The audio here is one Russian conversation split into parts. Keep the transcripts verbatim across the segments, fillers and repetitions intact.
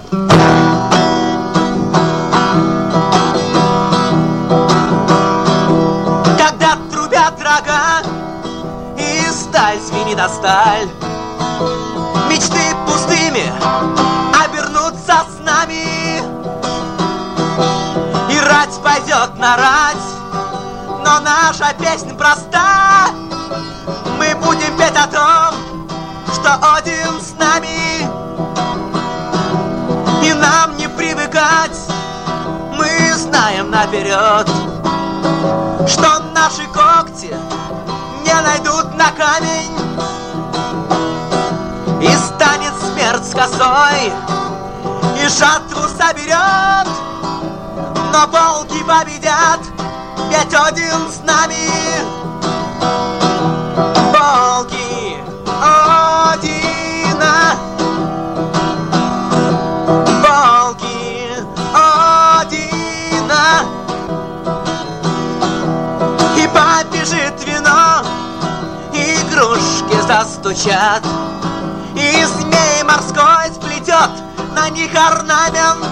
Когда трубят рога и сталь звенит о сталь, мечты пустыми обернутся снами, и рать пойдет на рать, но наша песня проста. Мы будем петь о том, что Один с нами, и нам не привыкать. Мы знаем наперед, что наши когти не найдут на камень, и станет смерть с косой, и жатву соберет, но волки победят, ведь Один с нами. Волки Одина, волки Одина, и побежит вино, и игрушки застучат, и змей морской сплетет на них орнамент.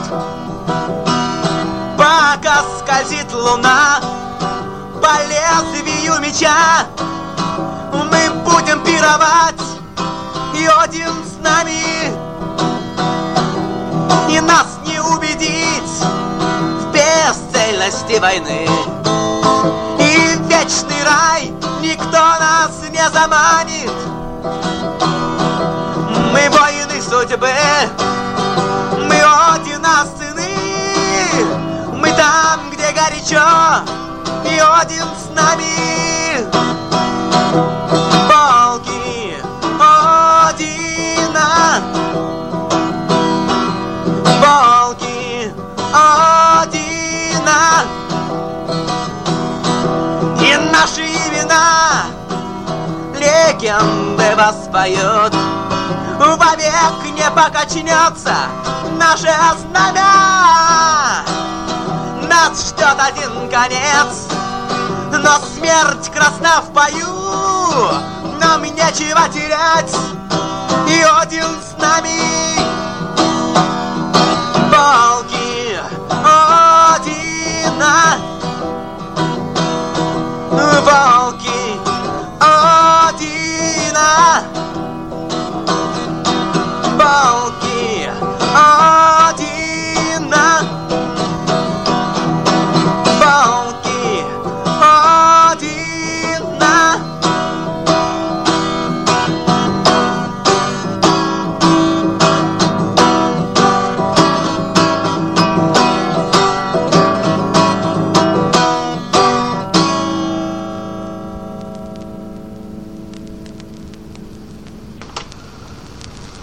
Пока скользит луна по лезвию меча, мы будем пировать, и Один с нами. И нас не убедить в бесцельности войны, и в вечный рай никто нас не заманит. Мы воины судьбы, мы Одина сыны, мы там, где горячо, и Один с нами. Волки Одина, волки Одина, и наши имена легенды воспоют. Вовек не покачнется наше знамя. Нас ждет один конец, но смерть красна в бою. Нам нечего терять, и Один с нами.